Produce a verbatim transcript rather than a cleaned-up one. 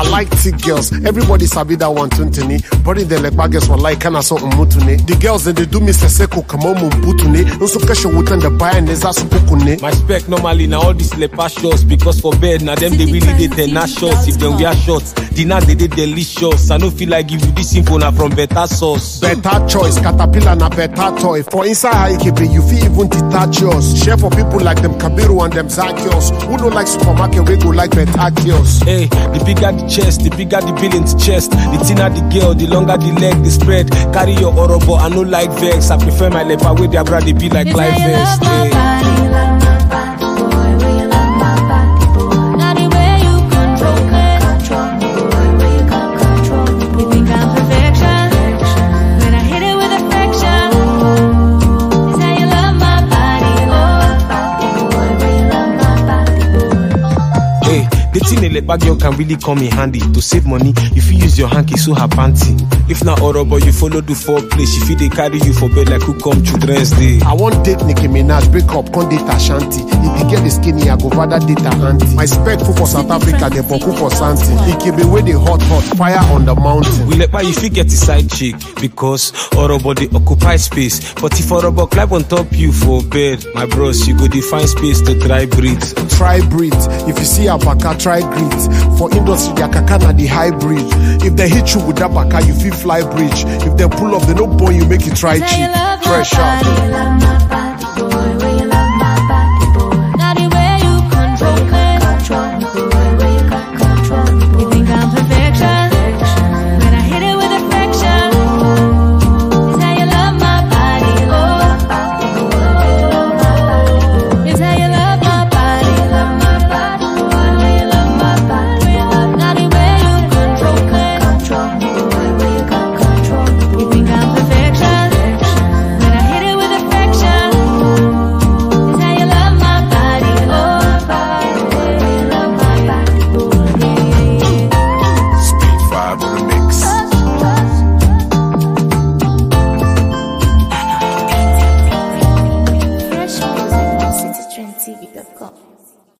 I like thick girls. Everybody sabi that one twenty. Body the leg baggers were like kana so umutune. The girls then they do Mister Seko kamomu mbutune. Unso kesho wutan the buy and there's asu pukune. My spec normally now all these leper shots because for bed now them they really did ten shots. If them wear shots, dinner they did delicious. I don't feel like give you this info now from better source. Better choice, caterpillar na better toy. For inside high K B, you feel even detach yours. Share for people like them Kabiru and them Zakios. Who don't like supermarket, we go like better kios. Hey, the bigger the chest, the bigger the billion's chest. The thinner the girl, the longer the leg, the spread. Carry your orobo, I no like vex. I prefer my leper with their brother be like life vest. Hey. The thing a leper girl can really come in handy. To save money, if you use your hanky so her panty. If not orobo, you follow the four place. If you they carry you for bed like who come children's day. I want date Nicki Minaj, break up, con date Ashanti. If you get the skinny, I go rather date her auntie. My spec food for South Africa, they boku for Santi. It can be where they hot hot, fire on the mountain. We leper if you get the side chick, because orobo they occupy space. But if orobo climb on top you for bed, my bros, you go define space to try breathe. Try breathe. If you see a baka, try grit. For industry, their kakana the hybrid. If they hit you with that baka, you feel fly bridge. If they pull up, they no boy, you make it try cheap. Fresh out.